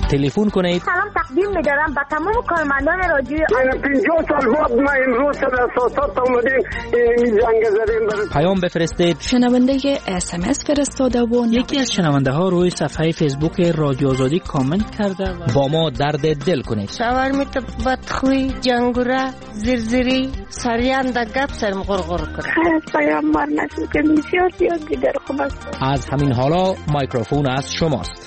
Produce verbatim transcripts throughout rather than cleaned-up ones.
تلفن کنید. سلام تقدیم می‌دارم به تمام کارمندان رادیو. پنجاه سال بعد ما امروز در اساسات اومدیم این جنگ زدیم. پیام بفرستید. شنونده اس ام اس فرستاده و یکی از شنونده ها روی صفحه فیسبوک رادیو آزادی کامنت کرده و با ما درد دل کنید. شاور میت بدخوی جنگوره زرزری سریان در گپ سرم غرغر کنه. پیام مار نشون که بسیار زیاد دیگر خوب است. از همین حالا مایکروفون از شماست.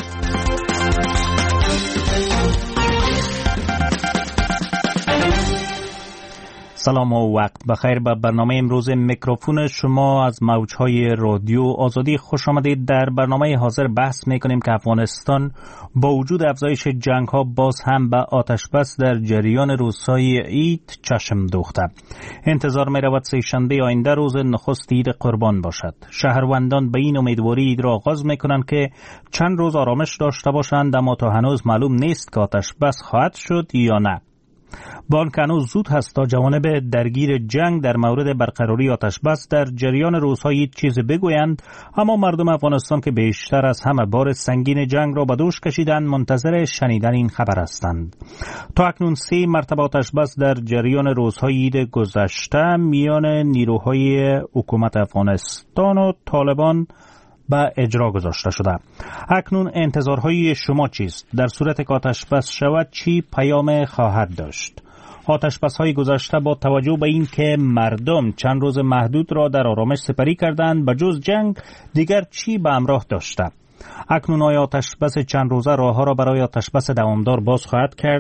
سلام و وقت بخیر. به برنامه امروز میکروفون شما از موجهای رادیو آزادی خوش آمدید. در برنامه حاضر بحث میکنیم که افغانستان با وجود افزایش جنگ ها باز هم به آتش بس در جریان روزهای عید چشم دوخته. انتظار می رود سه شنبه آینده روز نخست عید قربان باشد. شهروندان به این امیدواری عید را آغاز میکنند که چند روز آرامش داشته باشند، اما تا هنوز معلوم نیست که آتش بس خواهد شد یا نه. با آنکه هنوز زود هست تا جوانب درگیر جنگ در مورد برقراری آتش بس در جریان روزهای چیز بگویند، اما مردم افغانستان که بیشتر از همه بار سنگین جنگ را به دوش کشیدند منتظر شنیدن این خبر هستند. تا اکنون سه مرتبه آتش بس در جریان روزهای عید گذشته میان نیروهای حکومت افغانستان و طالبان به اجرا گذاشته شده. اکنون انتظارهای شما چیست؟ در صورت که آتش بس شود چی پیام خواهد داشت؟ آتش بس های گذشته با توجه به این که مردم چند روز محدود را در آرامش سپری کردند به جز جنگ دیگر چی به همراه داشته؟ اکنون آیا آتش بس چند روزه راه ها را برای آتش بس دوامدار باز خواهد کرد؟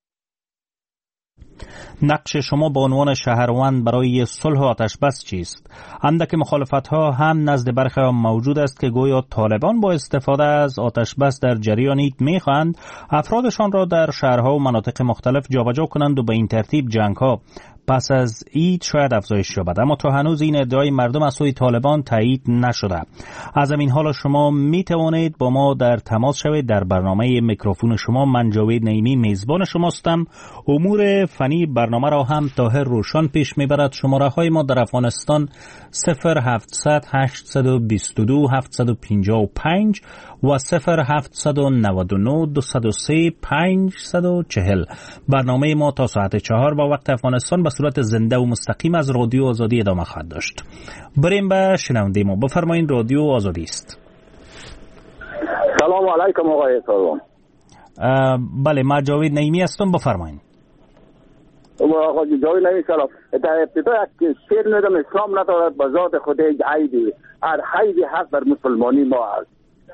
نقش شما به عنوان شهروند برای صلح و آتش بس چیست؟ اندک مخالفت ها هم نزد برخی موجود است که گویا طالبان با استفاده از آتش بس در جریان عید میخواهند افرادشان را در شهرها و مناطق مختلف جابجا کنند و به این ترتیب جنگ ها پس از عید شاید افزایش یابد، اما تا هنوز این ادعای مردم از سوی طالبان تایید نشده. از همین حال شما می توانید با ما در تماس شوید. در برنامه میکروفون شما من جاوید نعیمی میزبان شماستم. امور فنی برنامه را هم طاهر روشن پیش میبرد. شماره های ما در افغانستان صفر هفتصد هشتصد و بیست و دو هفتصد و پنجاه و پنج و صفر هفتصد و نود و نه دویست و سه پنجصد و چهل. برنامه ما تا ساعت چهار با وقت افغانستان به صورت زنده و مستقیم از رادیو آزادی ادامه خواهد داشت. بریم به شنونده ما. بفرمایید، رادیو آزادی است. سلام علیکم آقای سلام. بله، من جاوید نعیمی هستم. بفرمایید. آقا جاوید نعیمی سلام. در ابتدا یک شعر میگم: اسلام ندارد به ذات خود عیبی، هر عیبی هست در مسلمانی ما است.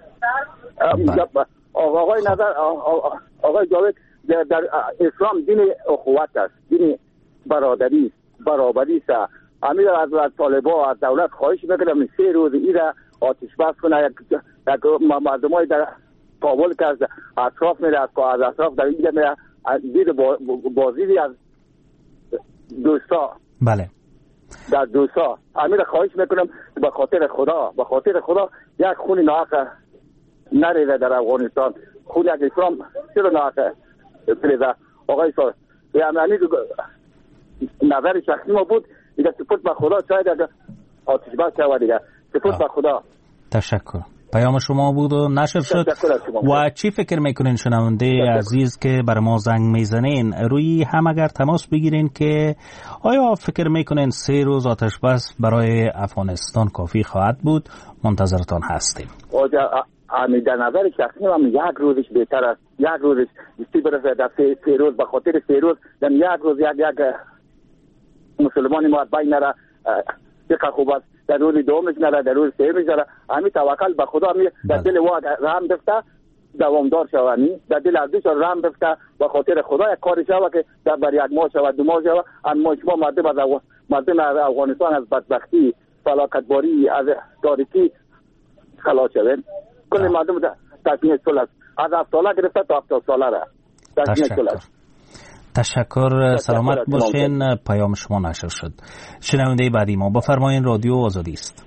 آقای نظر آقای جاوید، در اسلام دین اخوت است، دین برادری برابری است. امیر از طالبان از دولت خواهش میکنم سه روز ایرا آتش بس کنه. یک مردمای در کابل که از اطراف میره، از اطراف در اینجا میره، دید بازی از دوستا. بله، در دوستا امیر خواهش میکنم به خاطر خدا به خاطر خدا یک خون ناحق نریزه در افغانستان. خون یک اسلام چرا ناحق بریزه؟ آقای صاحب یعنی نظر شخصی ما بود دیگه. سپورت به خدا، شاید آتش بس شود دیگه. سپورت به خدا. تشکر. پیام شما بود و نشر شد. و چی فکر میکنین شنونده عزیز که بر ما زنگ میزنین؟ روی هم اگر تماس بگیرین که آیا فکر میکنین سه روز آتش بس برای افغانستان کافی خواهد بود؟ منتظرتان هستیم. امی در نظر شخصی من یک روزش بهتر است. یک روزش استی برسه در سه, سه روز. به خاطر سه روز در یک روز یک یک مسلمانی ما بین نره چقدر خوب است. در روز دومش نره، در روز سهمش نره. امی توکل به خدا می در دل واد رحم بفته دوامدار شوانی، در دل از دوش رحم بفته به خاطر خدا یک کاری شود که در بر یک ماه شود، دو ماه شود. اما شما مردم از مردم افغانستان از بدبختی، فلاکتباری، از تاریکی خلاص شوند. کل مردم تصمیم صلح است. از هفت ساله گرفته تا هفتاد ساله را تصمیم صلح است. تشکر. سلامت باشین. پیام شما نشر شد. شنونده بعدی ما بفرمایین، رادیو آزادی است.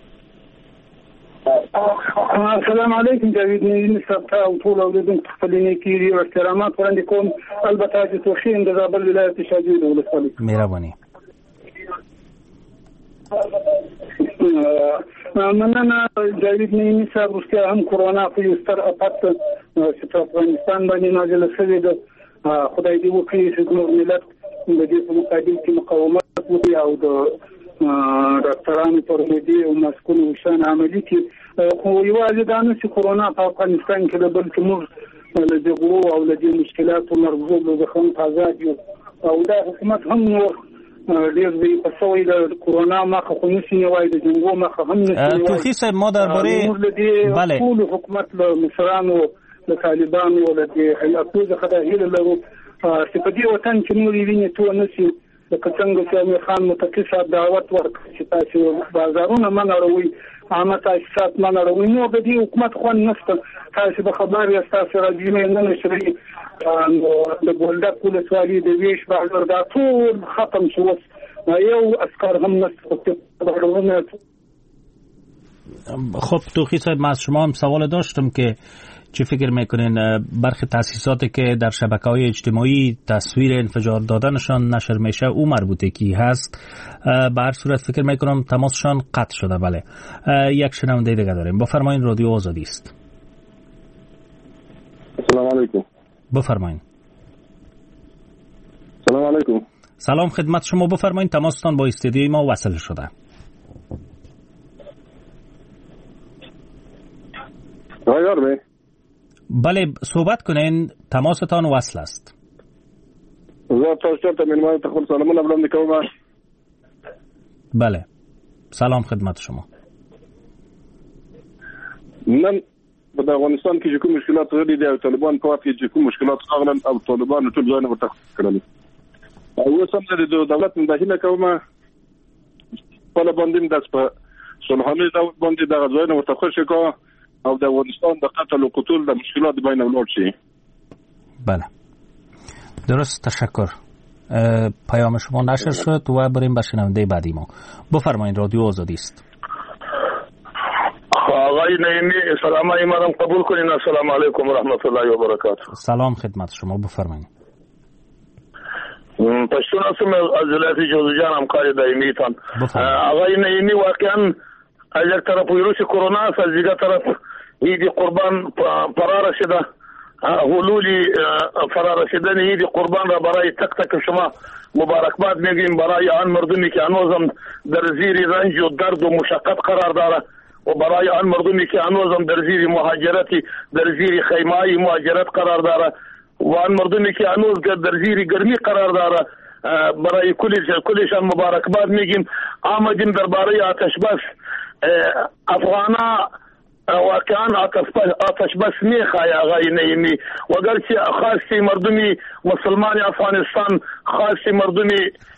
السلام علیکم. جاوید نعیمی صاحب ته او ټول اوریدونکو خپل نیکي او احترامات وړاندې کوم. البته چې توخین د زابل ولایت شاجوی د ولسوالۍ. مهرباني. مننه جاوید نعیمي صاحب. رښتیا هم کرونا په یو ستر افت چې په افغانستان باندې نازله شوې ده. خدای دې وکړي چې زموږ ملت د دې په مقابل کې مقاومت وکړي او د ډاکټرانو پر مدي او مسکونو شان عملي کړي. خو یوازې دا نه چې کرونا په افغانستان کې ده، بلکې موږ له جګړو او له دې مشکلاتو مرغوب د خلکو آزاد یو، او دا حکومت هم نور ډیر دی په سوی د کرونا مخه خو نشي نیوای، د جنګو مخه هم نشي نیوای. توخی صاحب ما درباره بله ټول حکومت له مشرانو له طالبانو له دې هیئاتو څخه د هیله لرو چې په دې وطن کې نور ویني تو نشي لکه څنګه چې امیر خان متقی دعوت ورکړ چې تاسو بازارونه مناروي، عامه تاسیسات مناروي، نو د دې حکومت خو نشته. تاسو به خبر یاست تاسو راځي نه نشري د ګولډک ولسوالي د ویش بازار دا ټول ختم شو، یو اسکار هم نشته. خب توخی صاحب ما از شما هم سوال داشتم که چی فکر میکنین برخی تاسیساتی که در شبکه‌های اجتماعی تصویر انفجار دادنشان نشر میشه او مربوطه کی هست؟ به هر صورت فکر میکنم تماسشان قطع شده. بله یک شنونده دیگه داریم. بفرمایین، رادیو آزادی است. سلام علیکم. بفرمایین. سلام علیکم. سلام خدمت شما، بفرمایین. تماستان با استودیوی ما وصل شده. آیار بی؟ بله صحبت کنین، تماستان وصل است. زه تاسو ته مینوال تخول سلامونه وړاندې کوم. بله سلام خدمت شما. نن په افغانستان کې کوم مشکلات غلي دي او طالبان په وخت کې کوم مشکلات راغلل او طالبان ټول ځای نه ورته کړل. او سم د دولت مداخله کومه په باندې د صلحانه دولت باندې د ځای نه ورته خوشی کوه او د افغانستان د قتل و قتل د مشکلات بین اولاد شي. بله درست، تشکر. پیام شما نشر شد و بریم به شنونده بعدی ما. بفرمایید، رادیو آزادی است. آقای نعیمی سلام ایمانم قبول کنین. السلام علیکم و رحمت الله و برکاته. سلام خدمت شما، بفرمایید. پښتون اسم از ولایت جوزجان همکار دایمی تان. آقای نعیمی واقعا از یک طرف ویروس کرونا است، از دیگر طرف عید قربان فرار شده، حلول فرار شدن عید قربان را برای تک تک شما مبارکباد میگیم، برای آن مردمی که هنوزم در زیر رنج و درد و مشقت قرار داره و برای آن مردمی که هنوزم در زیر مهاجرتی در زیر خیمه‌ای مهاجرت قرار داره و آن مردمی که هنوز در زیر گرمی قرار داره، برای کلشان مبارکباد میگیم. آمدیم درباره آتش بس. افغانا واقعا آتش بس میخواه آقای نعیمی، و اگرچه خاصی مردمی مسلمان افغانستان، خاصی مردمی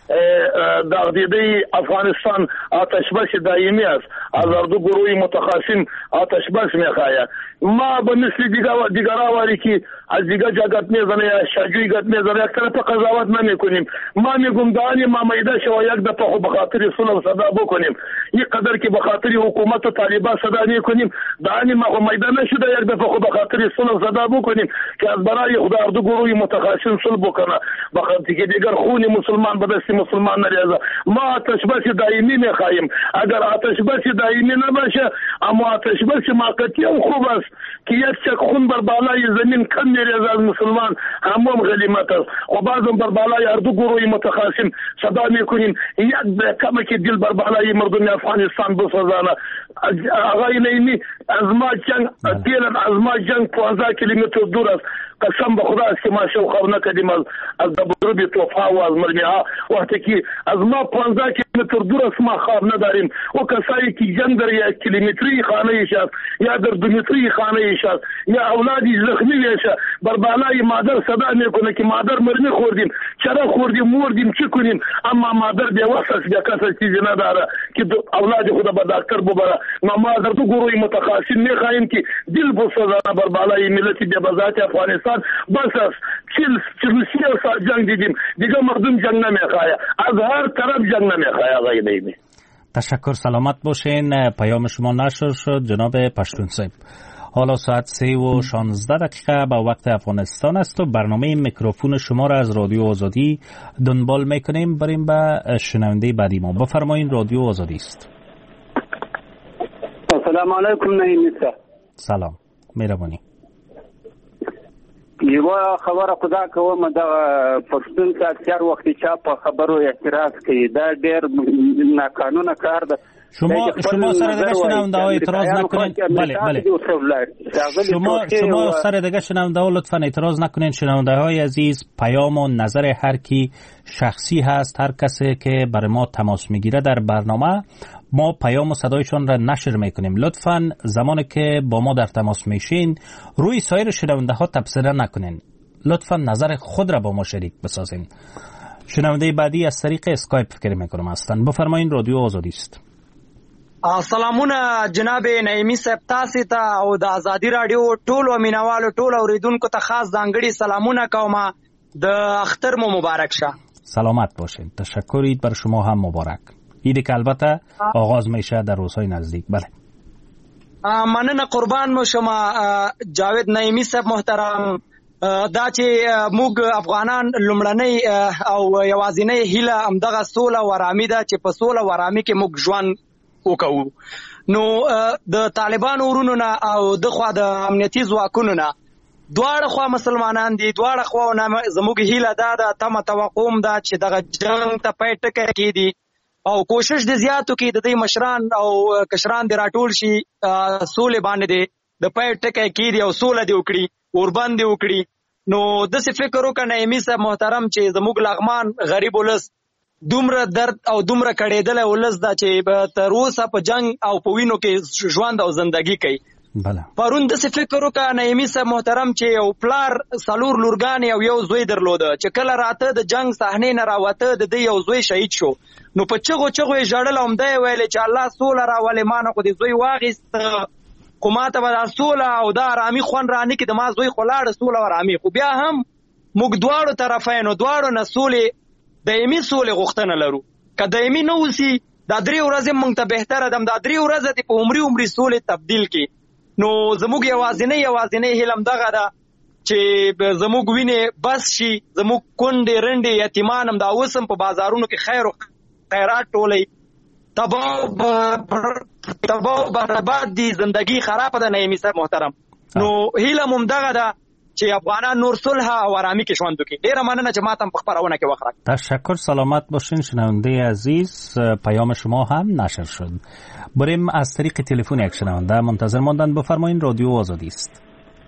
داغدیده افغانستان آتش بس دائمی است. از اردو گروه متخاصم آتش بس میخواه. ما به مثل دیگر آواری که از دیگر جاگت میزنه یا شاجوی گت میزنه یک طرف قضاوت نمیکنیم. ما میگم دانی ما میده شو یک دفعه بخاطر صلح صدا بکنیم، این قدر که بخاطر حکومت و طالبان صدا نکنیم. دانی ما میده نشده یک دفعه بخاطر صلح صدا بکنیم که از برای خدا اردو گروه متخاصم صلح بکنه، بخاطر که دیگر خون مسلمان به دست مسلمان نریزه. ما آتش بس دائمی میخواهیم. اگر آتش بس دائمی نباشه، اما آتش بس موقتی هم خوب است که یک چک خون بر بالای زمین کم میریزه از مسلمان، همون غنیمت است. و بعضم بر بالای اردو گروه متخاصم صدا میکنیم یک کمه که دل بر بالای مردم افغانستان بسازانه. آقای نعیمی از ما جنگ دیلن از ما جنگ پانزده کیلومتر دور است. قسم به خدا است که ما شو خواب نکردیم از از دبربی توفا و از مرمیها. وقتی که از ما پانزده کیلومتر دور است ما خواب نداریم. و کسایی که جنگ در یک کیلومتری خانه ایش است یا در دو متری خانه ایش است یا اولادی زخمی میشه، بر بالای مادر صدا میکنه که مادر مرمی خوردیم، چرا خوردیم، مردیم، چی کنیم؟ اما مادر بیا وقت است، بیا کس چیزی نداره که اولاد خدا به دکتر ببره. ما مادر تو گروه متخاصم میخواهیم که دل بسازانه بر بالای ملتی بیا بذات افغانستان. بس است چل چلوسی سال جنگ دیدیم، دیگه مردم جنگ نمیخواه، از هر طرف جنگ نمیخواه. آقای نعیمی تشکر، سلامت باشین. پیام شما نشر شد جناب پشتون صاحب. حالا ساعت سه و شانزده دقیقه به وقت افغانستان است و برنامه میکروفون شما را از رادیو آزادی دنبال میکنیم. بریم به شنونده بعدی ما. بفرمایید، رادیو آزادی است. السلام علیکم. نعیم سلام، مهربانی. یو خبره خدا کوم د پښتون ساتيار وخت چا په خبرو اعتراض کوي، دا ډېر ناقانونه کار ده. شما شما سر دیگه شنونده ها اعتراض نکنین. بله بله شما شما سر دیگه شنونده ها لطفا اعتراض نکنین. شنونده های عزیز، پیام و نظر هر کی شخصی هست. هر کسی که برای ما تماس میگیره در برنامه، ما پیام و صدایشان را نشر میکنیم. لطفا زمانی که با ما در تماس میشین روی سایر شنونده ها تبصره نکنین. لطفا نظر خود را با ما شریک بسازین. شنونده بعدی از طریق اسکایپ فکر میکنم هستن. بفرمایید، رادیو آزادی است. سلامونه جناب نعیمی صاحب، تاسو ته او د ازادي رادیو ټولو مینوالو ټولو اوریدونکو ته خاص ځانګړي سلامونه کوم. د اختر مو مبارک شه. سلامت باشین. تشکرید، بر شما هم مبارک. ایدی که البته آغاز میشه در روزهای نزدیک. بله مننه، قربان مو شما جاوید نعیمی صاحب محترم. دا چې موږ افغانان لومړنۍ او یوازینۍ هیله همدغه سوله و آرامي ده چې په سوله و آرامي کې موږ ژوند وکړو. نو د طالبانو ورونو نه او د خوا د امنیتي ځواکونو نه دواړه خوا مسلمانان دي، دواړه خوا زموږ هیله دا ده، تمه توقع ده چې دغه جنگ ته پای ټکی کېږي او کوشش د زیاتو کې د دې مشران او کشران دی راټول شي سولې باندې دی د پای ټکی کېږي او سوله دی وکړي، اوربند دی وکړي. نو داسې فکر وکړه نعیمي صاحب محترم چې زموږ لغمان غریب ولس دومره درد او دومره کړېدلی ولس ده چې تر اوسه په جنگ او په وینو کې ژوند او زندگی کوي. بله پرون داسې فکر وکړه نعیمي صاحب محترم چې یو پلار څلور لورګانې او یو زوی درلوده چې کله راته د جنگ صحنې نه راوته د دې یو زوی شهید شو. نو په چغو چغو یې ژړل او همدا یې ویلې چې الله سوله راولې، ما نه خو د زوی واخیست، خو ما ته به دا سوله او دا ارامي خوند رانه کې د ما زوی خو لاړه سوله او ارامي. خو بیا هم موږ دواړو طرفینو دواړو نه سولې دایمي سولې غوښتنه لرو. که دایمي نه اوسي دا درې ورځې موږ ته بهتره ده، دا درې ورځې دې په عمري عمري سولې تبدیل کړي. نو زموږ یوازینۍ یوازینۍ هیله همدغه ده چې زموږ وینې بس شي، زموږ کونډې رنډې یتیمان هم دا اوس هم په بازارونو کې خیر او خیرات ټولوي. تباہ برباد دي، زندگی خراب ده نعیمي صاحب محترم. نو هیله مو همدغه ده چې افغانان نور صلح او آرامی کې ژوند وکړي. ډیره مننه چې ماته په خبرونه کې وخت راکړ. تشکر، سلامت باشین. شنونده عزیز، پیام شما هم نشر شد. بریم از طریق تلفن یک شنونده منتظر ماندن. بفرمایید، رادیو آزادی است.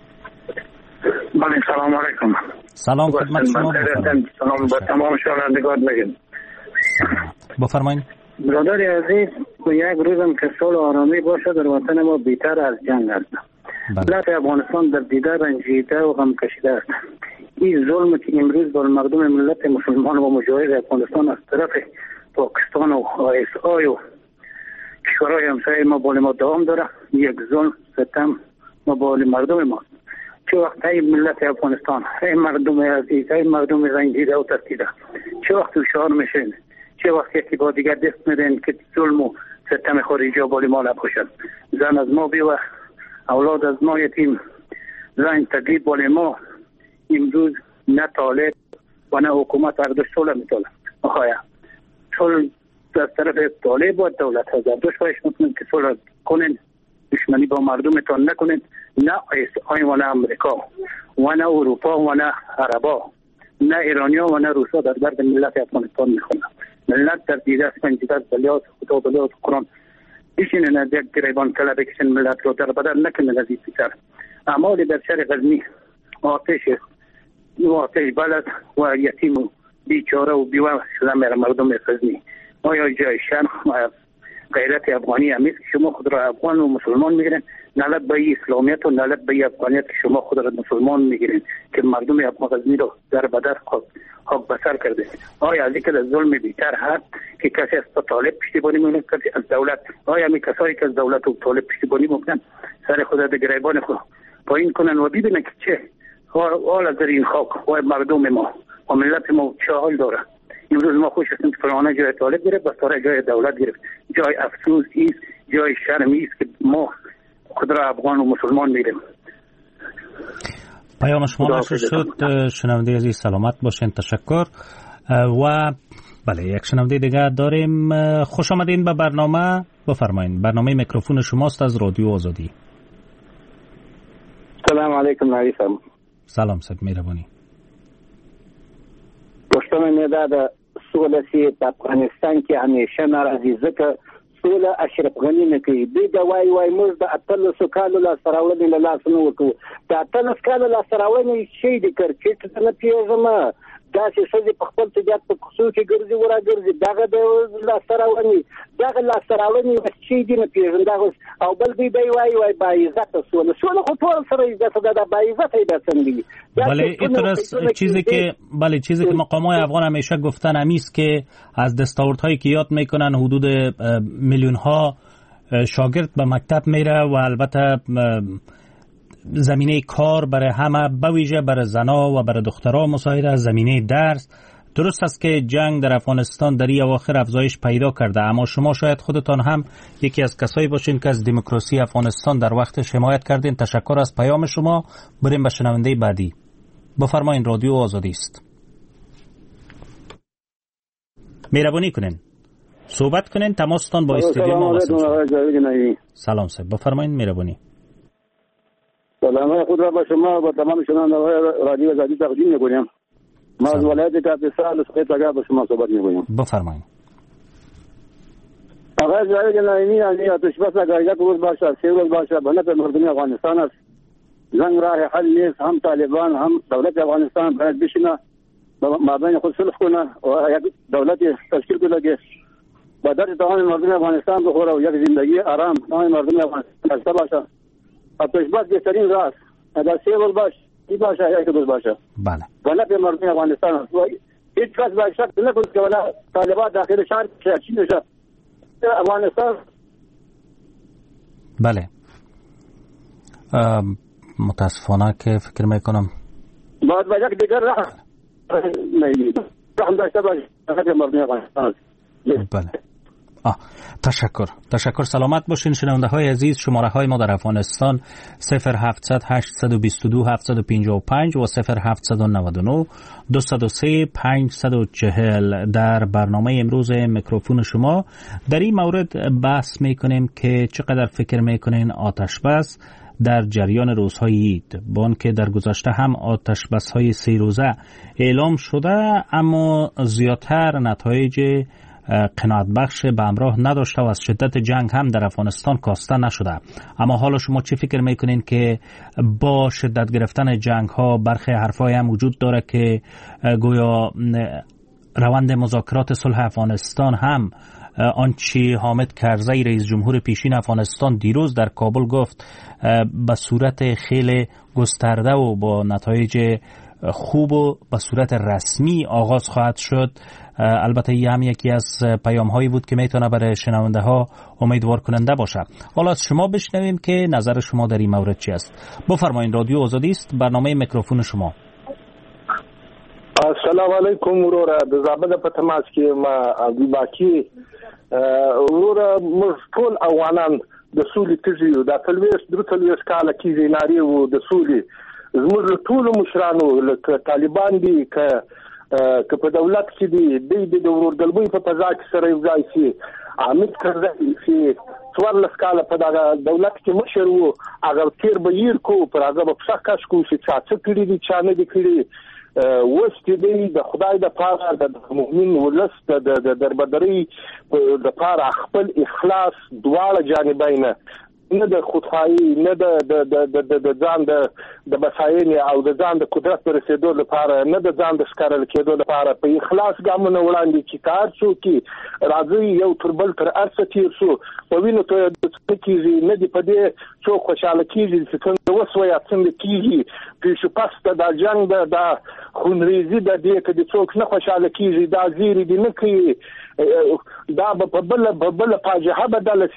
بله سلام علیکم. سلام خدمت شما. سلام با تمام شنوندگان میگم. بفرمایید. برادر عزیز، یک روزم که صلح و آرامی باشه در وطن ما بیشتر از جنگ است. ملت افغانستان در دیده رنجیده و غم کشیده است. این ظلم که امروز بر مردم ملت مسلمان و مجاهد افغانستان از طرف پاکستان و آی اس آی و کشورهای همسایه ما بال ما دوام داره، یک ظلم ستم ما بال مردم ما. چه وقت ای ملت افغانستان، ای مردم عزیز، ای مردم رنجیده و ترسیده، چه وقت هوشیار میشین، چه وقت یکی با دیگر دست میدین که ظلم و ستم خارجی بال ما نباشد. زن از ما بیوه، اولاد از ما یتیم، زن تکلیف بال ما. امروز نه طالب و نه حکومت هر دو صلح میطلب. آخایا صلح از طرف طالب و دولت ها زردوش باش میکنن که صلح کنن، دشمنی با مردمتان نکنن. نه آی و نه امریکا و نه اروپا و نه عربا، نه ایرانیا و نه روسا در درد ملت افغانستان میخونن. ملت در دیده است، پنجیده است، بلیات خدا بلیات قرآن بشینن از یک گریبان کلا بکشن ملت رو در بدن نکنن. از این پیتر اعمال در شهر غزنی آتش و آتش بلد و یتیم و بیچاره و بیوه شده میره مردم غزنی. آیا جای شرم غیرت افغانی همیست که شما خود را افغان و مسلمان میگیرین؟ نلت به اسلامیت و نلت به افغانیت که شما خود را مسلمان میگیرین که مردم افغان غزنی رو در بدر خاک بسر کرده. آیا از اینکه ظلم بیشتر هست که کسی از طالب پشتیبانی میکنه، کسی از دولت؟ آیا همین کسایی که از دولت و طالب پشتیبانی میکنن سر خود در گریبان خود پایین کنن و ببینن که چه حال در این خاک و مردم ما و ملت ما چه حال داره؟ امروز ما خوش هستیم که فلانه جای طالب گرفت، بساره جای دولت گرفت. جای افسوس ایست، جای شرمی است که ما کدر افغان و مسلمان میریم. پیام شما نشر شد. شنونده عزیز سلامت باشین. تشکر. و بله یک شنونده دیگه داریم. خوش آمدین به برنامه. بفرمایید. برنامه میکروفون شماست از رادیو آزادی. سلام علیکم علیکم. سلام صاحب مهربانی. پښتنه مې دا د سوله سي په افغانستان کې همیشه ناراضي ځکه سوله اشرف غني نه کوي. دوی د وای وای موږ د اتلسو کالو لا سراولنې له لاس نه وکړو. د اتلس کالو لا سراولنې شي د کرکټ نه پیژنم دا چې سړي په خپل تجارت په کوڅو کې ګرځي ورا ګرځي دغه د لا سراولنې دغه لا سراولنې شي د نه پیژن دا او بل دوی دی وای وای با عزت سوله سوله خو ټول سره عزت دا با عزت ای بسنگی. بله اینطورست چیزی که بله چیزی که مقامات افغان همیشه گفتن همیست که از دستاوردهایی که یاد میکنن حدود میلیون ها شاگرد به مکتب میره و البته زمینه کار برای همه به ویژه برای زنا و برای دخترها مساعده زمینه درس. درست است که جنگ در افغانستان در این اواخر افزایش پیدا کرده، اما شما شاید خودتان هم یکی از کسایی باشین که از دموکراسی افغانستان در وقت حمایت کردین. تشکر از پیام شما. بریم به شنونده بعدی. بفرمایید. رادیو آزادی است. مهربانی کنین صحبت کنین. تماستان با استودیو ما وصل شد. سلام صاحب بفرمایید. مهربانی. سلام خود را با شما و تمام شنوندگان رادیو آزادی تقدیم می‌کنم. ما از ولایت کاپیسا لسقیت آگاه با شما صحبت می‌کنیم. بفرمایید. آقای جاوید نعیمی یعنی آتش بس اگر یک روز باشه سه روز باشه به نفع مردم افغانستان است. جنگ راه حل نیست. هم طالبان هم دولت افغانستان باید بشینه مابین خود صلح کنه و یک دولت تشکیل کنه که با درد تمام مردم افغانستان بخوره و یک زندگی آرام تمام مردم افغانستان داشته باشه. آتش بس بهترین راه اگر سه روز باشه ای باشه یک روز باشه. بله. و نفع مردم افغانستان است. هیچ کس باید شک نکنه که ولا طالبان داخل شهر چی نشه افغانستان. بله. متاسفانه که فکر میکنم باید با یک دیگر راه رحم داشته باشه نفع مردم افغانستان. بله. آه. تشکر تشکر. سلامت باشین شنونده های عزیز. شماره های ما در افغانستان صفر هفتصد هشتصد و بیست و دو هفتصد و پنجاه و پنج و صفر هفتصد و نود و نه دویست و سه پانصد و چهل. در برنامه امروز میکروفون شما در این مورد بحث میکنیم که چقدر فکر میکنین آتش بس در جریان روزهای عید، با آنکه در گذشته هم آتش بس های سه روزه اعلام شده اما زیادتر نتایج قناعت بخش به همراه نداشته و از شدت جنگ هم در افغانستان کاسته نشده. اما حالا شما چی فکر میکنین که با شدت گرفتن جنگ ها برخی حرفای هم وجود داره که گویا روند مذاکرات صلح افغانستان هم آنچه حامد کرزی رئیس جمهور پیشین افغانستان دیروز در کابل گفت به صورت خیلی گسترده و با نتایج خوب و به صورت رسمی آغاز خواهد شد. البته این هم یکی از پیام هایی بود که میتونه برای شنونده ها امیدوار کننده باشه. حالا از شما بشنویم که نظر شما در این مورد چی است. بفرمایید. رادیو آزادی است. برنامه میکروفون شما. السلام علیکم وروره. د زابل په تماس کې ما ابي باقي وروره موږ ټول افغانان د سولې تږي د تلويس د تلويس کال کې ناري وو د سولې زموږ ټول مشرانو لکه طالبان دي ک که په دولت کې دي د د ورورګلوي په فضا کې سره یو ځای شي. حامد کرزي چې څوارلس کاله په دغه دولت کې مشر وو هغه تیر به ير کو پر هغه په شکاش کو چې چا څه کړی دي چا نه دي کړی. وست دی د خدای د پاره د مؤمن ولس د دربدري د پاره خپل اخلاص دواړه جانبین نه د خودخواهی نه د د د ځان د د بساینې او د ځان د قدرت پر رسیدو لپاره نه د ځان د ښکارل کېدو لپاره په اخلاص ګامونه وړاندې چې کار شو کې راځي یو تربل تر ارسه تیر شو په وینو ته د کیږي نه دی په دې څو خوشاله کیږي چې څنګه وسوي څنګه کیږي په شو پاسته د جنگ د خونریزي د دې کې د څوک نه خوشاله کیږي دا زیری دی نه کوي دا په بل په بل فاجعه بدل شي.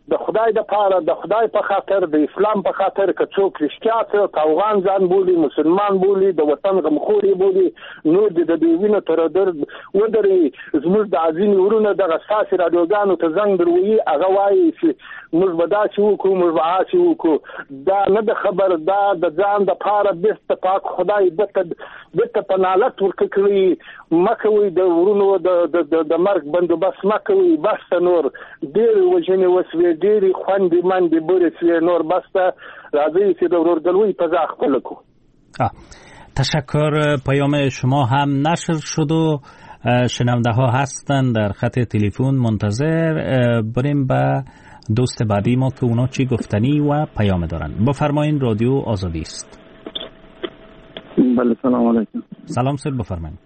د خدای د پاره د خدای په خاطر د اسلام په خاطر که څوک رښتیا څه توغان ځان بولي مسلمان بولي د وطن غمخوري بولي نور د دې وینې تر درد ودرې زموږ د عظیم ورونه د اساسي رادیوګانو ته زنګ دروي هغه وایي چې موږ به داسې وکړو موږ به هاسې وکړو دا نه د خبر دا د ځان د پاره بست پاک خدای دته دته په نالت ورکړي مکوي د ورونو د د مرګ بندوبست مکوي بس نور ډېر وجنې وسوي ډېری خوندې منډې بورې سوی نور بسته راځي چې د ورورګلوی په ځای خپل کو. تشکر. پیام شما هم نشر شد و شنونده ها هستن در خط تلفن منتظر. بریم به دوست بعدی ما که اونا چی گفتنی و پیام دارن. بفرمایین رادیو آزادی است. بله سلام علیکم. سلام سر بفرمایین.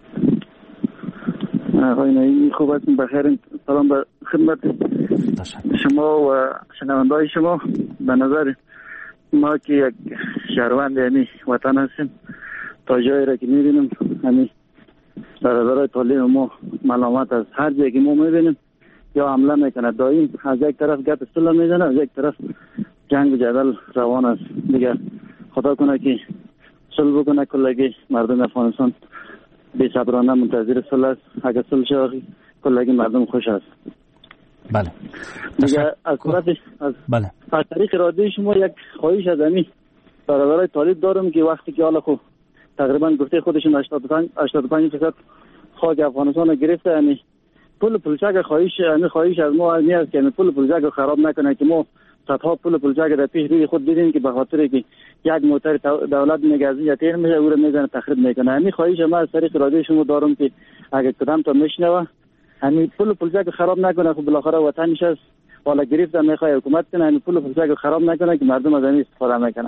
آقای نعیمی خوب هستین بخیر. سلام به خدمت شما و شنونده های شما. به نظر ما که یک شهروند یعنی وطن هستیم تا جایی را که میبینیم یعنی برادرای طالب ما ملامت از هر جایی که ما میبینیم یا حمله میکنه دائم از یک طرف گپ صلح میزنه از یک طرف جنگ و جدل روان است. دیگه خدا کنه که صلح بکنه کلگی مردم افغانستان بی صبرانه منتظر صلح است. اگر صلح شد کلگی مردم خوش است. بله. دیگه از صورت از بله. از طریق رادیو شما یک خواهش از امی برادرای طالب دارم که وقتی که حالا خب تقریبا گفته خودشون هشتاد و پنج درصد خاک افغانستان رو گرفته یعنی پول پولچک خواهش یعنی خواهش از ما می است که پول پولچک رو خراب نکنه که ما صدها پول پولچک در پیش روی خود دیدیم که به خاطر که یک موتر دولت میگازی یا تیر میشه او رو میزنه تخریب میکنه. همین خواهش ما از طریق رادیو شما دارم که اگه کدام تا میشنوه همین پول پولچک خراب نکنه. خب بالاخره وطنش است والا گرفته میخواد حکومت کنه همین پول پولچک خراب نکنه که مردم از این استفاده میکنه.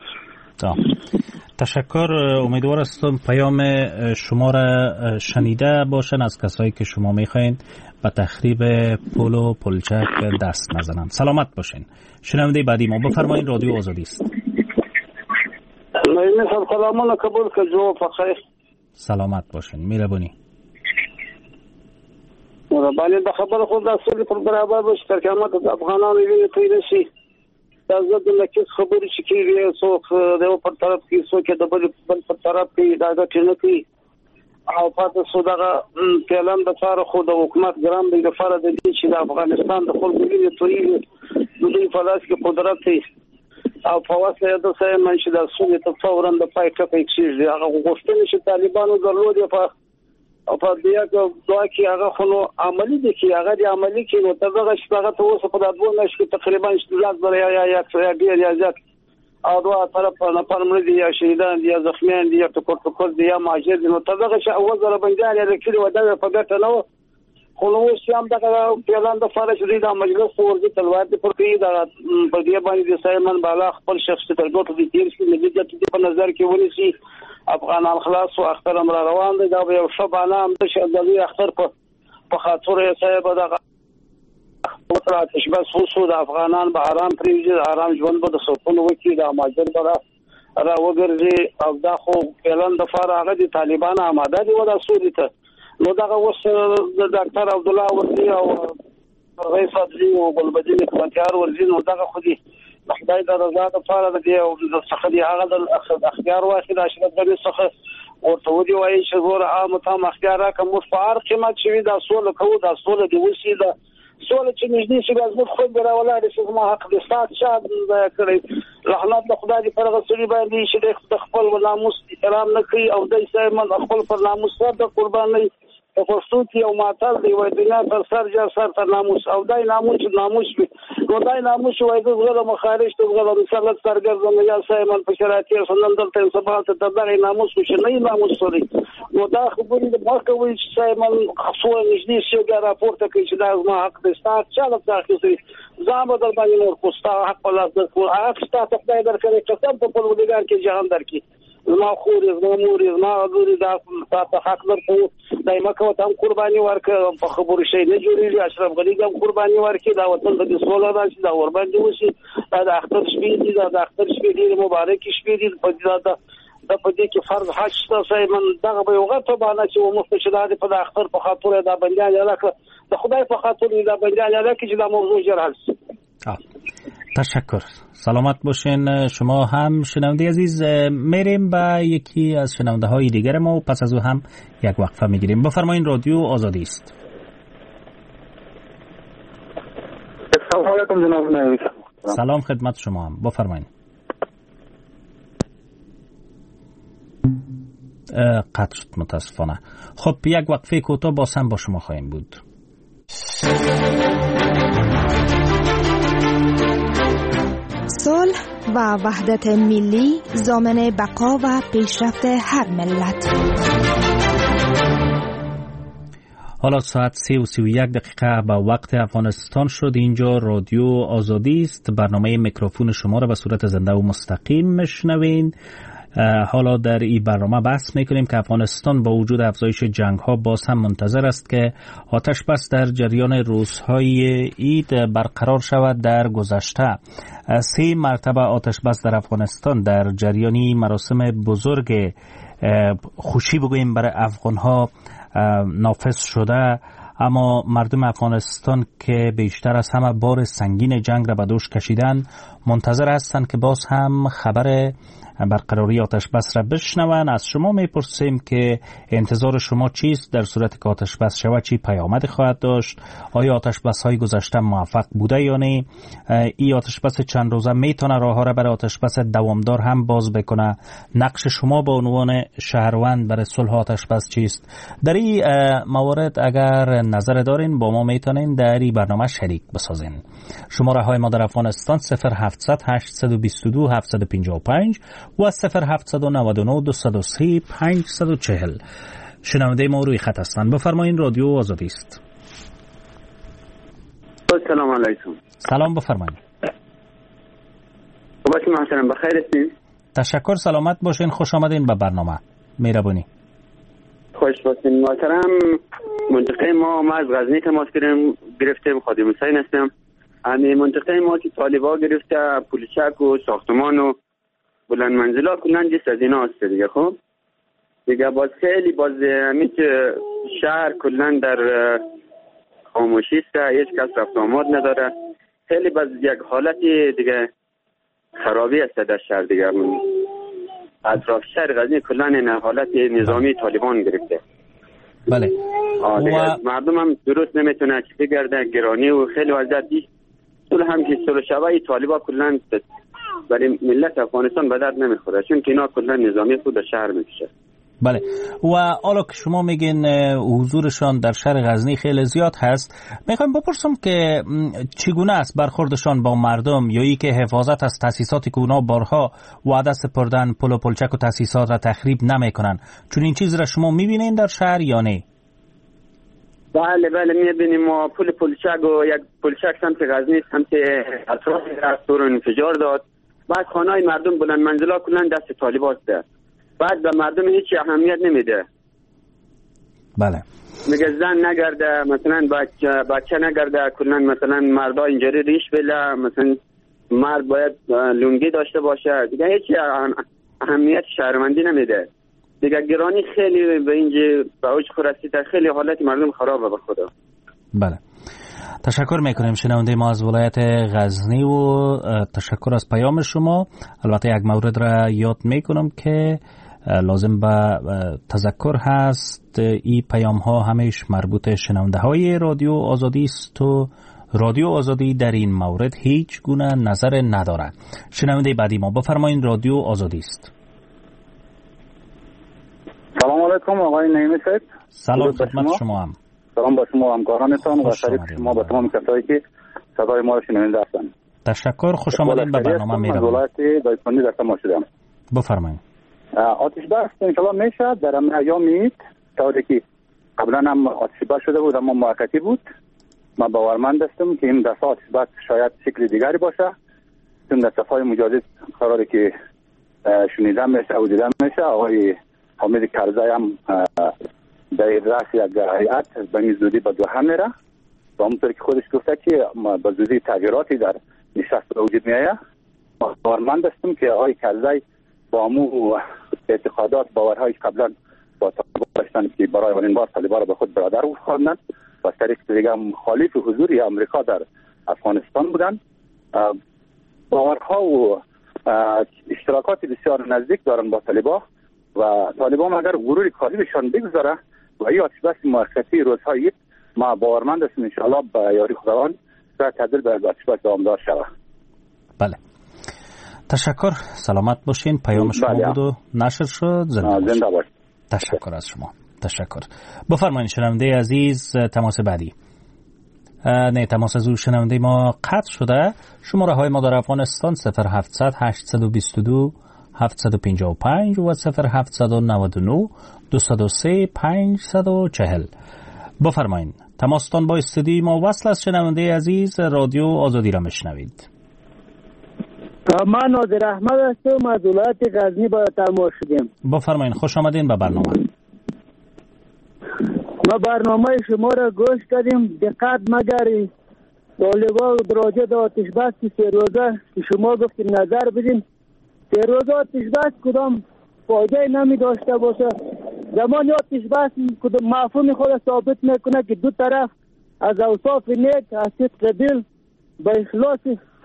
تشکر. امیدوار هستم پیام شما را شنیده باشن از کسایی که شما میخواین به تخریب پول و پلچک دست نزنن. سلامت باشین. شنونده بعدی ما بفرمایید رادیو آزادی است. سلامونه قبول که جو فخیر. سلامت باشین. مهربانی. باندې د خبر خو د اصل پر برابر وش تر قیامت د افغانانو ویني توی شي دا زه د لکه خبرې چې کیږي څوک د پر طرف کې څوک د بل پر طرف کې دا د ټینه کې او پاتې سوداغه کلام د فار خو د حکومت ګرام د لپاره د دې چې د افغانستان د خلکو ویني توی د دوی فلاس کې قدرت دی او په واسطه د سې منشي د سولې ته فورا د پای ټکي کیږي هغه غوښتنه چې طالبانو درلود په او په دې کې دوه کې هغه خو عملی دي چې هغه د عملی کې نو ترغه شپږه ته اوس په دغه نش کې تقریبا اشتراک دریا یا یا یا ډیر یا زیات او دوه طرف نه پرمړي دي یا شهیدان دي یا زخمیان دي یا ټکر دي یا ماجر دي نو ترغه چې اول ځل باندې لري کړي ودا په ګټه نو خو نو شام دغه پیلان د فارش دي د مجلس ورځ تلوار دي پر کې دا په دې باندې د سایمن بالا خپل شخصي ترګوټ دي تیر شي ملي په نظر کې ونیسي افغانان خلاص او اختر امر روان دي دا یو شبانه هم د شذوی اختر په په خاطر یې صاحب دغه وتره تشبث وسو د افغانان به آرام پریږي آرام ژوند به د سکون وکي د ماجر برا را وګرځي او دا خو پلان د فارغه دي طالبان آماده دي ودا سوري ته نو دا اوس د ډاکټر عبد الله ورزي او رئیس صدري او بلبدي کومتیار ورزي نو دا خو دي خدای د رضا د فارغه دي او د صحدي هغه د اختیار واخد اشرف غني څخه ورته ودی وایي چې زور عام ته اختیار کوم مفعال قیمت شوی دا سول کو دا سول دی وسی دا سول چې نږدې شي از مخ خو ګره ولا د څه ما حق د سات شاد کړی رحمت د خدای پر رسول باندې چې د خپل ناموس احترام نه کوي او د سیمن خپل پر ناموس سره د قرباني په پښتو کې او ماتل دی وای دنیا تر سر جر سر تر ناموس او دای ناموس ناموس نو دای ناموس وای د غره مخارج ته غره رسالت سرګرځم یا سیمن په شرایطي سنن دلته سبحانه ته دغه ناموس چې نه ناموس سوري نو دا خبرې د مخکوي چې سیمن خصوصا نږدې شي دا راپورته کوي چې دا ما حق د استاد چاله تاخیري ځام بدل باندې نور کوستا حق په لاس درکو هغه استاد ته خدای درکړي قسم په پرودګار کې جهان درکې زما خور زما مور زما حضور دا تاسو حق درکو دایمه کو ته قرباني ورکړه په خبرو شي نه جوړیږي اشرف غنی هم قرباني ورکړي دا وطن د سوله راشي دا ور باندې وشي دا د اختر شپې دي دا د اختر شپې دي مبارک شپې دي په دې دا د په دې کې فرض حج تاسو من دغه به یو غته باندې چې مفتشداد په اختر په خاطر دا بندیان علاقه د خدای په خاطر دا بندیان علاقه چې دا موضوع جرحل آه. تشکر، سلامت باشین شما هم شنونده عزیز. میریم به یکی از شنونده های دیگر ما و پس از او هم یک وقفه میگیریم. بفرمایین، رادیو آزادی است. سلام علیکم جناب نایب. سلام خدمت شما هم، بفرمایین. قطع شد متاسفانه. خب یک وقفه کوتاه باز هم با شما خواهیم بود. صلح و وحدت ملی ضامن بقا و پیشرفت هر ملت. حالا ساعت سه و سی و یک دقیقه به وقت افغانستان شد. اینجا رادیو آزادی است. برنامه میکروفون شما را به صورت زنده و مستقیم میشنوین. حالا در این برنامه بحث میکنیم که افغانستان با وجود افزایش جنگ ها باز هم منتظر است که آتش بس در جریان روزهای عید برقرار شود. در گذشته سه مرتبه آتش بس در افغانستان در جریانی مراسم بزرگ خوشی بگوییم برای افغان ها نافذ شده، اما مردم افغانستان که بیشتر از همه بار سنگین جنگ را به دوش کشیدن منتظر هستند که باز هم خبر برقراری آتش بس را بشنون. از شما میپرسیم که انتظار شما چیست؟ در صورت که آتش بس شود چی پیامدی خواهد داشت؟ آیا آتش بس های گذشته موفق بوده یا نه؟ این آتش بس چند روزه میتونه راه ها را برای آتش بس دوامدار هم باز بکنه؟ نقش شما به عنوان شهروند برای صلح آتش بس چیست؟ در این موارد اگر نظر دارین با ما میتونین در این برنامه شریک بسازین. شماره های ما در افغانستان صفر هفتصد هشتصد و بیست و دو هفتصد و پنجاه و پنج و صفر هفتصد و نود و نه دویست و سی پانصد و چهل. شنونده ما روی خط هستند. بفرمایین، رادیو آزادی است. سلام علیکم. سلام، بفرمایید. خوبی محترم، بخیر هستین؟ تشکر، سلامت باشین، خوش آمدین به برنامه. مهربانی. خوش باشین محترم. منطقه ما ما از غزنی تماس گرفتیم. خادم حسین هستم. همین منطقه ما که طالبا گرفته پولچک و ساختمان و بلند منزلا کلن جست از اینا هسته دیگه. خب دیگه باز خیلی باز همین که شهر کلن در خاموشی است، هیچ کس رفت آمد نداره. خیلی باز یک حالتی دیگه خرابی است در شهر دیگه. اطراف شهر غزنی کلن این حالت نظامی طالبان گرفته. بله. و مردم هم درست نمیتونه چی بگرده، گرانی و خیلی وضعیت دیست. طول هم که سلو شوه طالبا کلن برای ملت افغانستان به درد نمیخوره، چون که اینا کلن نظامی خود در شهر میکشه. بله. و حالا که شما میگین حضورشان در شهر غزنی خیلی زیاد هست، میخوایم بپرسم که چگونه است برخوردشان با مردم، یا ای که حفاظت از تاسیساتی که اونا بارها وعده سپردن پل و پلچک و تاسیسات را تخریب نمیکنن، چون این چیز را شما میبینین در شهر یا نه؟ بله بله میبینیم. ما پل پلچک و یک پلچک سمت غزنی سمت اطراف دور انفجار داد. بعد خانه‌های مردم بلند منزلا کلن دست طالبات ده. بعد به مردم هیچ اهمیت نمیده. بله. میگه زن نگرده، مثلا بچه بچه نگرده، کلن مثلا مردا اینجوری ریش بله، مثلا مرد باید لنگی داشته باشه. دیگه هیچ اهمیت شهروندی نمیده. دیگه گرانی خیلی به اینجا به اوج خورسید، خیلی حالت مردم خرابه به خدا. بله. تشکر میکنیم شنونده ما از ولایت غزنی و تشکر از پیام شما. البته یک مورد را یاد میکنم که لازم به تذکر هست، این پیام ها همیش مربوط شنونده های رادیو آزادی است و رادیو آزادی در این مورد هیچ گونه نظر نداره. شنونده بعدی ما، بفرمایید، رادیو آزادی است. سلام علیکم آقای نعیمی صاحب. سلام خدمت شما هم. سلام با شما همکارانتان و شریک شما با تمام کسایی که صدای ما را شنونده هستند. تشکر، خوش آمدید به برنامه. میرم ولایت دایکنی در تماس شدم. بفرمایید. آتش بس انشالله میشه در ایام عید، طوری که قبلا هم آتش بس شده بود اما موقتی بود. ما باورمند هستم که این دفعه آتش بس شاید شکل دیگری باشه، چون در صفای مجازات قراره که شنیدن میشه و دیدن میشه. آقای حامد کرزی هم در رأس یک هیئت به زودی به دوحه میره و همونطور که خودش گفته که به زودی تغییراتی در نشست به وجود میآید. باورمند هستم که آقای کرزی با امو اعتقادات باورهای قبلا با طالبان داشتن که برای اولین بار طالبان را به خود برادر خواندند و از طریق دیگه مخالف حضور آمریکا در افغانستان بودند باورها و اشتراکات بسیار نزدیک دارن با طالبان و طالبان اگر غرور کاری بهشان بگذاره و این آتش بس موقتی روزهای ما باورمند هستیم ان شاء الله با یاری خداوند تا تدبیر به آتش بس دامدار شود. بله تشکر، سلامت باشین. پیام شما بله. بود و نشر شد. زنده, زنده باشین. تشکر از شما. تشکر. بفرمایید شنونده عزیز، تماس بعدی. نه تماس از او شنونده ما قطع شده. شماره های ما در افغانستان صفر هفتصد هشتصد و بیست و دو هفتصد و پنجاه و پنج و صفر هفتصد و نود و نه دویست و سه پانصد و چهل. بفرمایید. تماستان با استودیوی ما وصل است. شنونده عزیز، رادیو آزادی را میشنوید. من نادر احمد هستم، از ولایت غزنی با تماس شدیم. بفرمایید، خوش آمدین به برنامه. ما برنامه شما را گوش کردیم. دقت مگر طالبان راجع به آتش بس سه روزه که شما گفتید نظر بدین. سه روزه آتش بس کدام فایده نمی داشته باشه. زمان آتش بس کدام مفهوم خود ثابت میکنه که دو طرف از اوصاف نیک از صدق دل به اخلاص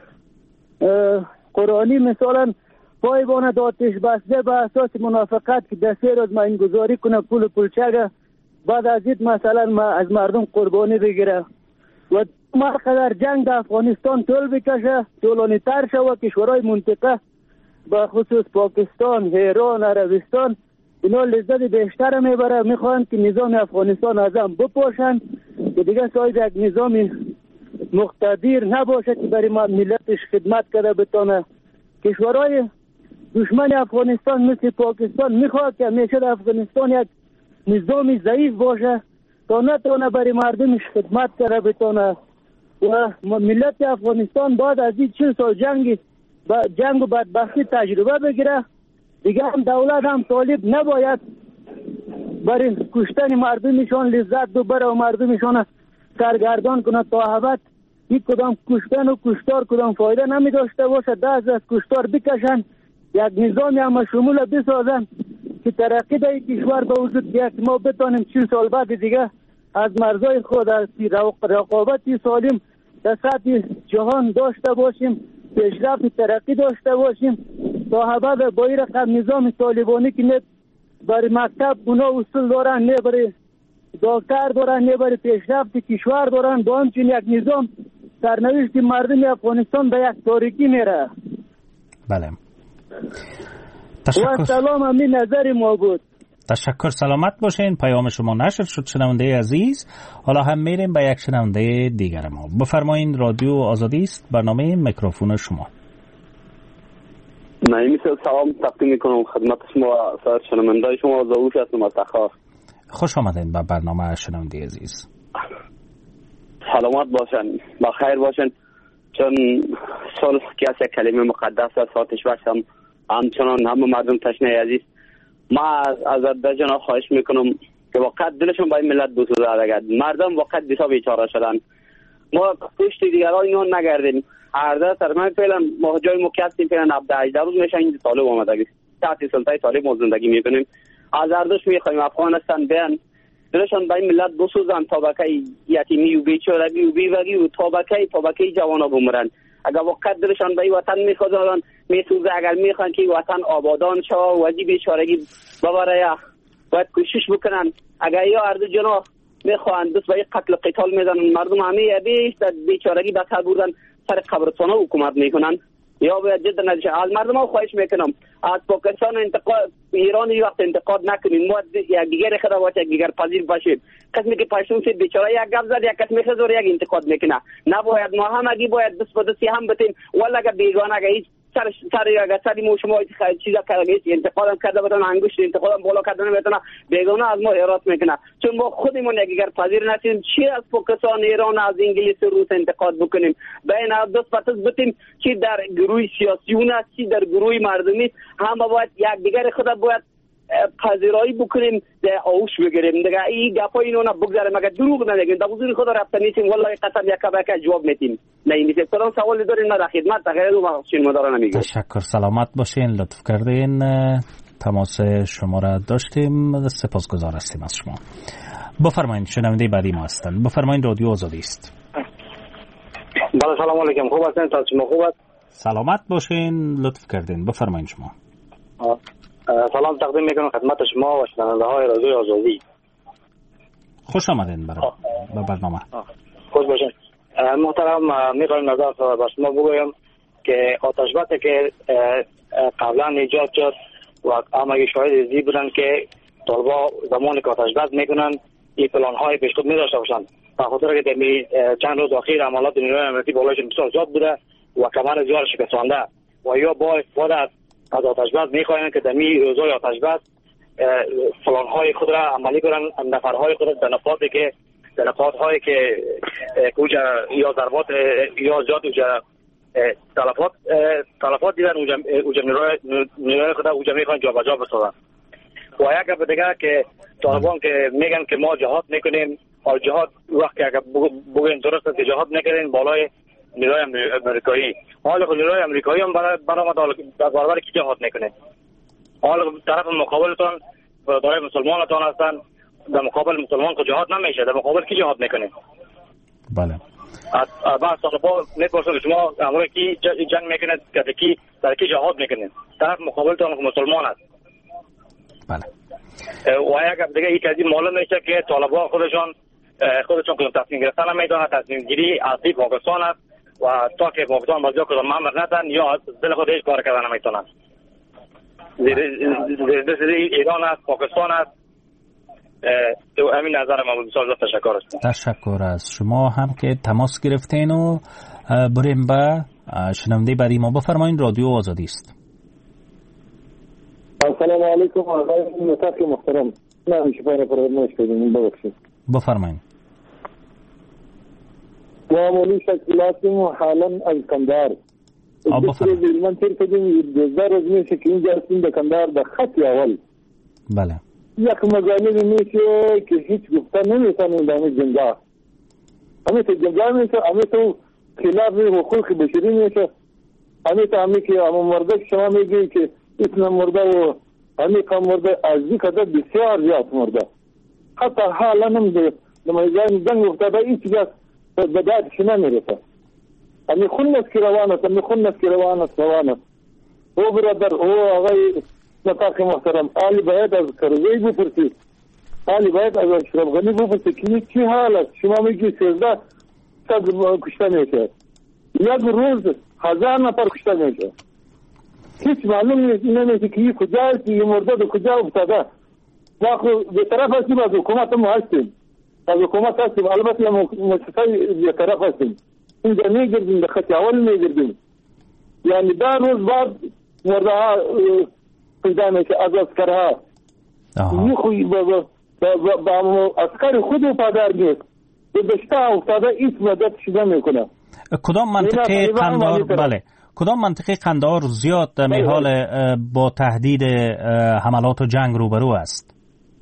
قرآنی مثلا پایبان آتش بسته به اساس منافقت که در سه روز ما این گذاری کنه پول پولچگه بعد از این مثلا ما از مردم قربانی بگیره و مرقدر جنگ در افغانستان طول بکشه، طولانی تر شود. کشورهای منطقه به خصوص پاکستان، ایران، عربستان اینا لذت بیشتر میبره. میخوان که نظام افغانستان از هم بپاشند که دیگه صاحب یک نظام مقتدر نباشه که برای ما ملتش خدمت کرده بتونه. کشورهای دشمن افغانستان مثل پاکستان میخواد که همیشه در افغانستان یک نظامی ضعیف باشه تا نتونه برای مردمش خدمت کرده بتونه و ملت افغانستان بعد از این چل سال جنگ جنگ و بدبختی تجربه بگیره. دیگه هم دولت هم طالب نباید برای کشتن مردمشان لذت ببره و مردمشان سرگردان کنه تا ابد. این کدام کشتن و کشتار کدام فایده نمی داشته باشه. دست از کشتار بکشن، یک نظامی هم شمول بسازن که ترقی در کشور به وجود بیاد که ما بتانیم چند سال بعد دیگه از مرزای خود از رقابتی سالم در سطح جهان داشته باشیم، پیشرفت ترقی داشته باشیم تا ابد. با این رقم نظام طالبانی که نه برای مکتب اونا اصول دارن، نه برای دکتر دارن، نه برای پیشرفت کشور دارن، با همچنین یک نظام سرنوشت مردم افغانستان به یک تاریکی میره. بله تشکر. و سلام، همین نظر ما بود. تشکر، سلامت باشین. پیام شما نشر شد شنونده عزیز. حالا هم میریم به یک شنونده دیگر ما. بفرمایید، رادیو آزادی است، برنامه میکروفون شما. نایمی سلام تقدیم میکنم خدمت شما سر شنونده شما. زاوش هستم از تخار. خوش آمدین به برنامه شنونده عزیز. سلامت باشن، با خیر باشن. چون صلح که از یک کلمه مقدس است، آتش بس هم همچنان همه مردم تشنه عزیز. ما از در جناب خواهش میکنم که واقعا دلشون با این ملت بسوزه اگر مردم واقعا بسا بیچاره شدن. ما پشت دیگران اینا نگردیم. هر سر من فعلا ما جای موقع هستیم، فعلا هفده هجده روز میشه این طالب آمده تحت سلطه طالب ما زندگی میکنیم. از اردوش میخوایم افغانستان بیان دلشون با این ملت بسوزن تا بکه یتیمی و بیچارگی و بیوگی و تا بکه تا بکه جوانا بمرن. اگر واقعا دلشان به این وطن میخوادن میسوزه، اگر میخوان که وطن آبادان شود و دی بیچارگی ببره باید کوشش بکنن. اگر یا اردو جناح میخوان دست به قتل قتال میزنن، مردم همه بیش در بیچارگی بتر بودن سر قبرستان حکومت میکنن یا باید جد نشه. از مردم ها خواهش میکنم از پاکستان انتقاد ایران یک وقت انتقاد نکنیم. ما یک دیگر خدا باشه، یک دیگر پذیر باشیم. کسی که پشتون سید بیچاره یک گپ زد یک کس میخزور یک انتقاد میکنه. نباید ما همگی باید دست به دستی هم بتیم. ولی اگر بیگانه اگر هیچ سر سر اگر سری مو شما چیزا کرده انتقادم کرده بتون انگشت انتقادم بالا کردن میتونه بیگانه از ما حراس میکنه. چون ما خودمون یک دیگر پذیر نشیم چی از پاکستان ایران از انگلیس روس انتقاد بکنیم. بین دست به دست بتیم چی در گروه سیاسیون است چی در گروه مردمی هم باید یک دیگر خدا باید پذیرایی بکنیم در آوش بگیریم. دیگه این گپا اینو نه بگذاریم. مگر دروغ نمیگیم در حضور خدا رفته نیستیم والله قسم یک کبک جواب میدیم. نه این نیست. کدام سوال دارین ما در خدمت غیر دو ماشین مدارا نمیگیم. تشکر، سلامت باشین، لطف کردین. تماس شما را داشتیم، سپاسگزار هستیم از شما. بفرمایید، شنونده بعدی ما هستن. بفرمایید، رادیو آزادی است. بله سلام علیکم. خوب هستین؟ تا شما خوب است؟ سلامت باشین. لطف کردین بفرمایید شما. سلام تقدیم میکنم خدمت شما و شنونده های رادیو آزادی. خوش آمدین برای به برنامه. خوش باشین. محترم میخوایم نظر با شما بگویم که آتش بسی که قبلا ایجاد شد و همه شاهد زی بودن که طالبا زمانی که آتش بس میکنن این پلان های پیش خود میداشته باشند. به خاطر که چند روز اخیر عملات نیروی امنیتی بالایشون بسیار زیاد بوده و کمر زیاد شکستانده و یا با استفاده از آتش بس میخواهند که در می روزهای آتش بس پلان های خود را عملی کنن، نفرهای خود در نقاطی که در نقاط هایی که اوجا یا ضربات یا زیاد اوجا تلفات تلفات دیدن اوجا اوجا نیروی خود اوجا میخوان جابجا بسازن. و یک گپ دیگه که طالبان که میگن که ما جهاد میکنیم اور جهاد وقتی اگر بگوین درست است که جهاد نکردین بالای نیروی امریکایی، حالا که نیروی امریکایی هم برآمد در برابر کی جهاد نکنه؟ حالا طرف مقابلتون برادرای مسلمانتان هستن، در مقابل مسلمان که جهاد نمیشه، در مقابل کی جهاد میکنه؟ بله. بعد طالبا میپرسن که شما امروز کی جنگ میکنه که کی در کی جهاد میکنه؟ طرف مقابلتون مسلمان است. بله. و یک دیگه یک از این معلوم میشه که طالبان خودشان خودشان که تصمیم گرفتن نمیتونن، تصمیم گیری اصلی پاکستان است و تا که پاکستان باز یا کدام ممر نتن یا دل خود هیچ کار کردن نمیتونن. زیر دست ایران است، پاکستان است. تو همین نظر من بسیار زیاد تشکر است. تشکر از شما هم که تماس گرفتین و بریم به شنونده بعدی ما. بفرمایید رادیو آزادی است. السلام علیکم آقای متقی محترم. نه میشه پایین پرورمش کنیم ببخشید. بفرمایید. معمولی شکلاتیم و حالا از کندار. بفرمایید. من تیر کردیم دوزده روز میشه که اینجا هستیم در کندار در خط اول. بله. یک مزامین میشه که هیچ گفتن نمیتونیم در این جنگا. همه تو جنگا میشه، همه تو خلاف حقوق بشری میشه. همه تو همه که همه مرده شما میگی که اتنا مرده و همه کام مرده از این قدر بسیار زیاد مرده. حتی حالا هم در میدان جنگ افتاده این چیزا به دادش نمیرسه. همه خون است که روان است، همه خون است که روان است روان است. او برادر او آقای متقی محترم آلی باید از کرزی بپرسید، آلی باید از اشرف غنی بپرسید که چی حال است؟ شما میگی سیزده صد کشته میشه، یک روز هزار نفر کشته میشه. هیچ معلوم نمیشه که این کجا است، این مرده به کجا افتاده. ما خود به طرف هستیم، از حکومت هم هستیم، از حکومت هستیم، البته مؤسسه به طرف هستیم. اینجا میگردیم، در خط اول میگردیم. یعنی در روز بعد مرده ها پیدا میشه از اسکرها. این خوی با اسکر خود پادر نیست، به دشته افتاده ایت مدد شده میکنه. کدام منطقه قندهار بله کدام منطقه قندهار زیاد در حال با تهدید حملات و جنگ روبرو است؟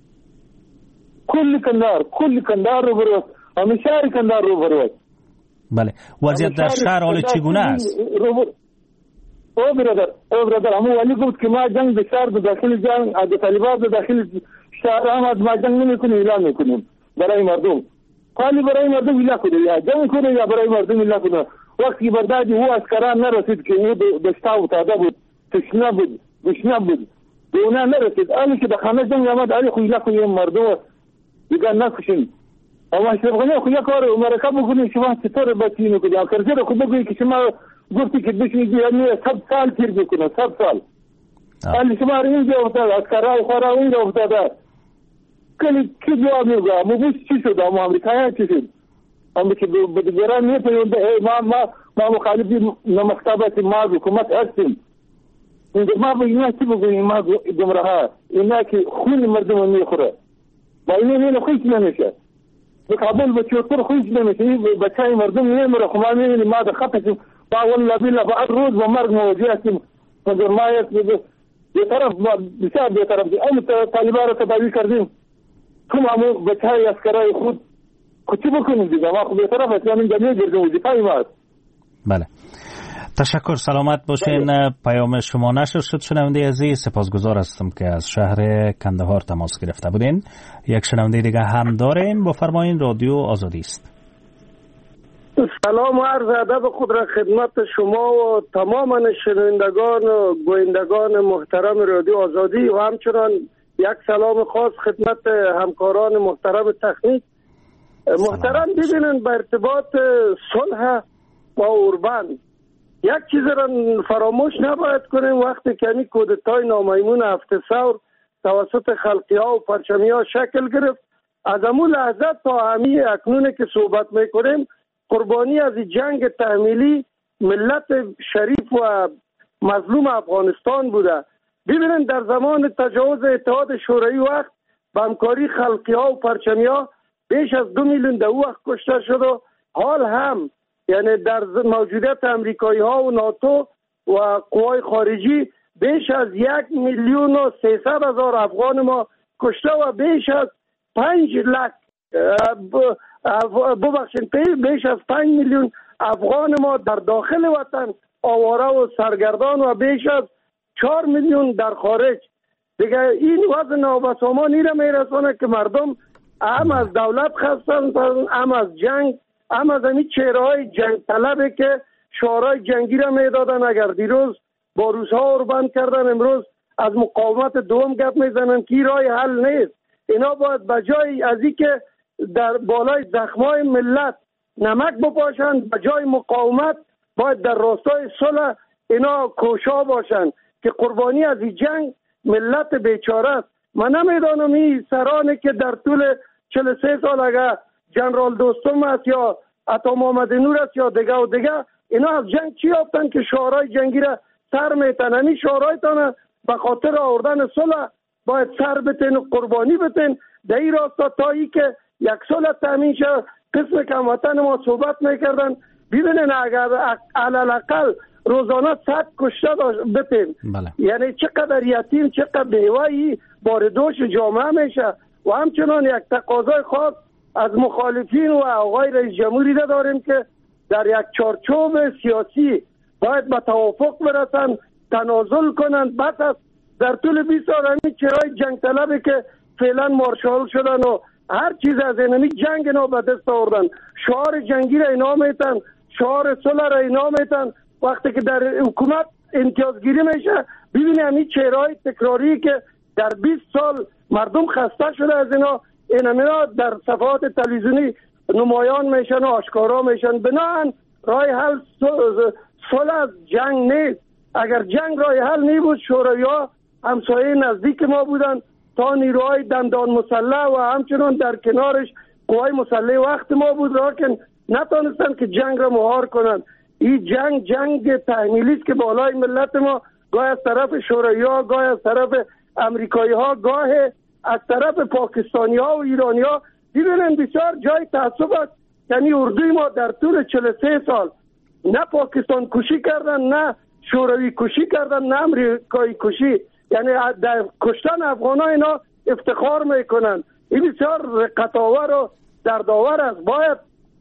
کل کندهار کل کندهار روبرو است، همه شهر کندهار روبرو است. بله. وضعیت در شهر حال چگونه است؟ او برادر او برادر همون ولی گفت که ما جنگ به شهر داخل جنگ از طالبان داخل شهر هم ما جنگ نمیکنیم، اعلان میکنیم برای مردم. خالی برای مردم اعلان کنه یا جنگ کنه یا برای مردم اعلان کنه. وقتی بردادی او اسکران نرسید که او دشته افتاده بود، تشنه بود، گشنه بود، به اونا نرسید. آلی که به خانه جنگ آمد آلی خو اعلان کنیم مردم دیگر نکشین. اما اشرف غنی خو یک کار مرکب بکنیم شما چطور بچی میکنی؟ آخرزی رو خود بگوی که شما گفتی که بشنیدی یعنی سب سال تیر بکنه، سب سال. آلی شما رو اینجا افتاده، اسکرهای خورا اینجا افتاده. کلی کی جواب میگه؟ مبوش چی شد؟ اما امریکایی چی شد؟ اما که به دیگران میپیونده ما ما ما مخالفی نمکتابت ما حکومت هستیم. اینجا ما به اینا چی بگوییم؟ ما گمراه اینا که خون مردم رو میخوره. با اینا میره خویش نمیشه. به کابل به چوتر خویش نمیشه. بچه های مردم نمیره. خما میبینی ما در خطشیم. با والله بیلا بعد روز با مرگ مواجه هستیم. مگر ما یک طرف بسیار به طرف دی. اما طالبان رو تداوی کردیم. کم همو بچه های اسکرهای خود کچی بکنیم دیگه. ما خود به طرف هستیم. اینجا میگردیم وزیفای ما. بله. تشکر. سلامت باشین. پیام شما نشر شد شنونده عزیز. سپاسگزار هستم که از شهر کندهار تماس گرفته بودین. یک شنونده دیگه هم داریم. بفرمایین رادیو آزادی است. سلام و عرض ادب خود را خدمت شما و تمام شنوندگان و گویندگان محترم رادیو آزادی و همچنان یک سلام خاص خدمت همکاران محترم تکنیک. محترم ببینن به ارتباط صلح با اوربند یک چیز را فراموش نباید کنیم. وقتی که این کودتای نامیمون هفته ثور توسط خلقی ها و پرچمی ها شکل گرفت، از امون لحظه تا همی اکنونه که صحبت میکنیم قربانی از جنگ تحمیلی ملت شریف و مظلوم افغانستان بوده. ببینید در زمان تجاوز اتحاد شوروی وقت با همکاری خلقی ها و پرچمی ها بیش از دو میلیون در وقت کشته شد و حال هم یعنی در موجودیت امریکایی ها و ناتو و قوای خارجی بیش از یک میلیون و سیصد هزار افغان ما کشته و بیش از پنج لک ببخشید بیش از پنج میلیون افغان ما در داخل وطن آواره و سرگردان و بیش از چهار میلیون در خارج. دیگه این وضع نابسامانی را میرسانه که مردم هم از دولت خستن، هم از جنگ، هم از این چهره های جنگ طلبه که شعارهای جنگی را میدادن. اگر دیروز با روزها رو بند کردن، امروز از مقاومت دوم گپ میزنن که رای حل نیست. اینا باید بجای از این که در بالای زخمای ملت نمک بپاشن، بجای مقاومت باید در راستای صلح اینا کوشا باشن که قربانی از این جنگ ملت بیچاره است. من نمیدانم این سرانی که در طول چهل و سه سال اگر جنرال دوستم است یا عطا محمد نور است یا دیگه و دیگه، اینا از جنگ چی یافتن که شعارهای جنگی را سر میتن؟ همین شعارهایتان به خاطر آوردن صلح باید سر بتین و قربانی بتین. در این راستا تا ای که یک صلح تامین شد قسم کموطن ما صحبت میکردن. ببینین اگر علالاقل روزانه صد کشته بتین بله. یعنی چقدر یتیم چقدر بیوهی باردوش جامعه میشه. و همچنان یک تقاضای خاص از مخالفین و آقای رئیس جمهوری را داریم که در یک چارچوب سیاسی باید به توافق برسن، تنازل کنند. بس است در طول بیست سال همین چرای جنگ طلبی که فعلا مارشال شدن و هر چیز از اینمی جنگ اینا به دست آوردن، شعار جنگی را اینا میتن، شعار صلح را اینا میتن. وقتی که در حکومت امتیازگیری میشه ببینید همین چهرهای تکراری که در بیست سال مردم خسته شده از اینا، اینا در صفحات تلویزیونی نمایان میشن و آشکارا میشن. بناهن رای حل صلح از جنگ نیست. اگر جنگ رای حل نی بود شوروی ها همسایه نزدیک ما بودن، تا نیروهای دندان مسلح و همچنان در کنارش قوای مسلح وقت ما بود، راکن نتونستن که جنگ را مهار کنن. این جنگ جنگ تحمیلی است که بالای ملت ما گاه از طرف شوروی ها، گاه از طرف امریکایی ها، گاه از طرف پاکستانی ها و ایرانی ها. دیدن بسیار جای تعصب است. یعنی اردوی ما در طول چهل و سه سال نه پاکستان کشی کردن، نه شوروی کشی کردن، نه امریکایی کشی. یعنی در کشتن افغان ها اینا افتخار میکنن. این بسیار رقت‌آور و دردآور است. باید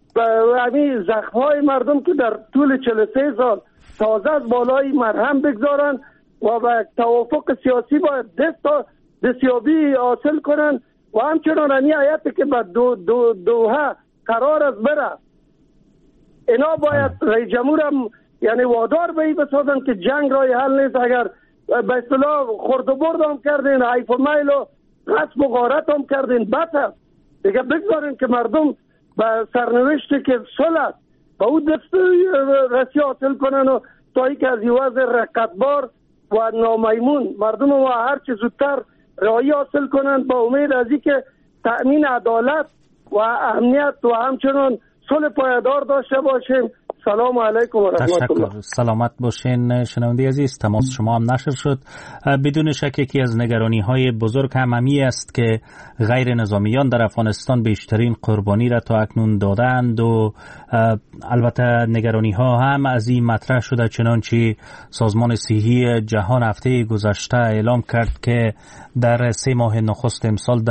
همین زخم های مردم که در طول چهل و سه سال تازه از بالای مرهم بگذارن و به توافق سیاسی باید دست دستیابی حاصل کنن. و همچنان این آیتی که به دو دو دوها قرار است بره، اینا باید رئیس جمهور هم یعنی وادار به این بسازن که جنگ رای حل نیست. اگر به اصطلاح خورد و برد هم کردین، حیف و میل و غصب و غارت هم کردین، بس دیگه بگذارین که مردم به سرنوشتی که صلح به او دست رسی حاصل کنن و تا ای که از این وضع رقتبار و نامیمون مردم ما هر چه زودتر رهایی حاصل کنند، با امید از اینکه تأمین عدالت و امنیت و همچنان صلح پایدار داشته باشیم. سلام علیکم و رحمت الله. سلامت باشین شنونده عزیز. تماس شما هم نشر شد. بدون شک یکی از نگرانی های بزرگ هم همی است که غیر نظامیان در افغانستان بیشترین قربانی را تا اکنون دادند و البته نگرانی ها هم از این مطرح شده، چنانچه سازمان صحی جهان هفته گذشته اعلام کرد که در سه ماه نخست امسال